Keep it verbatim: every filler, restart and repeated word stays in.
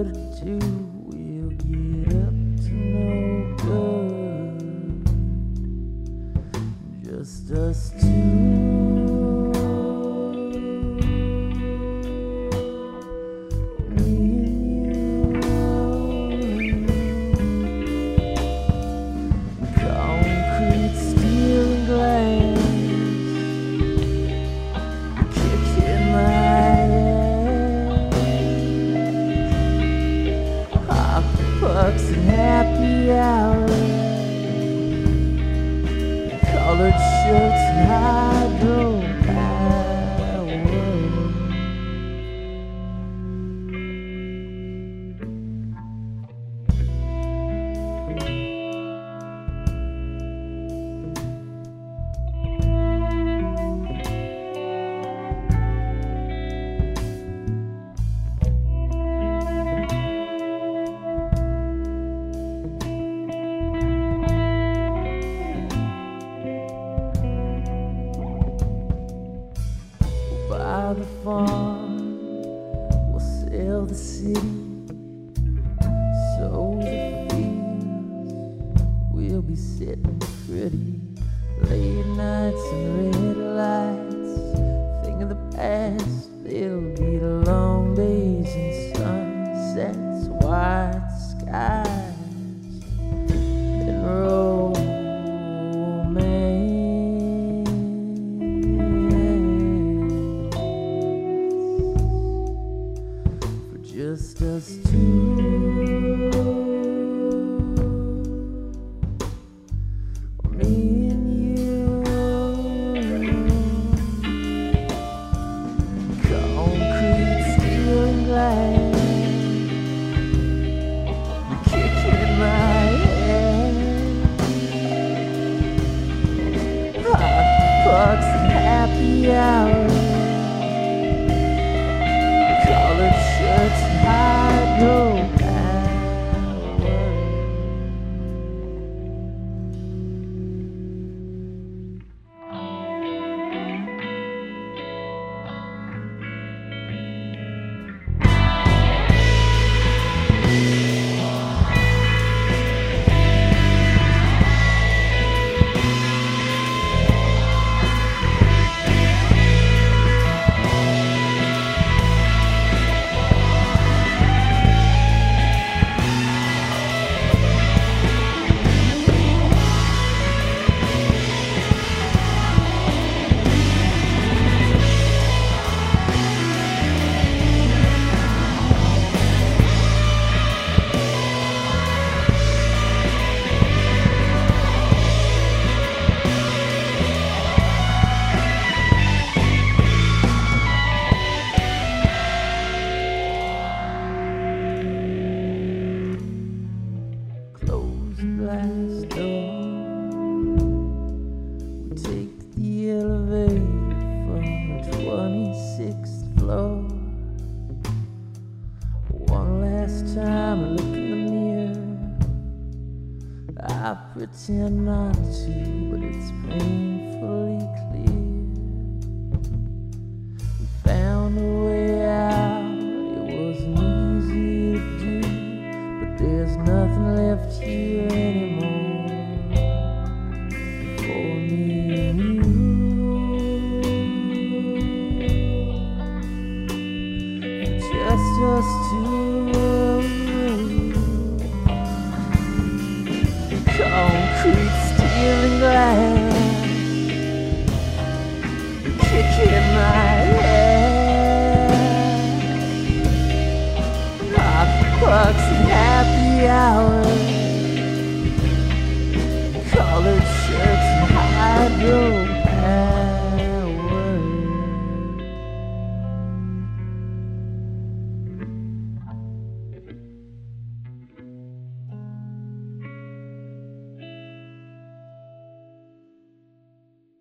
to do, we'll get up to no good. Just us two. Pucks and happy hours, colored shirts and hydropower. By the farm, we'll sail the city, sow the fields, we'll be sitting pretty. Late nights and red lights, think of the past, they'll be the long days and sunsets, white skies, and romance. Just us two. Me and you. Concrete, steel and glass, kicking my head. Hot pucks and happy hours, collared shirts and hydropower. Glass door, we take the elevator from the twenty-sixth floor. One last time I look in the mirror, I pretend not to, but it's painfully clear. We found a way out, it wasn't easy to do, but there's nothing left here anymore for me and you. Just us two.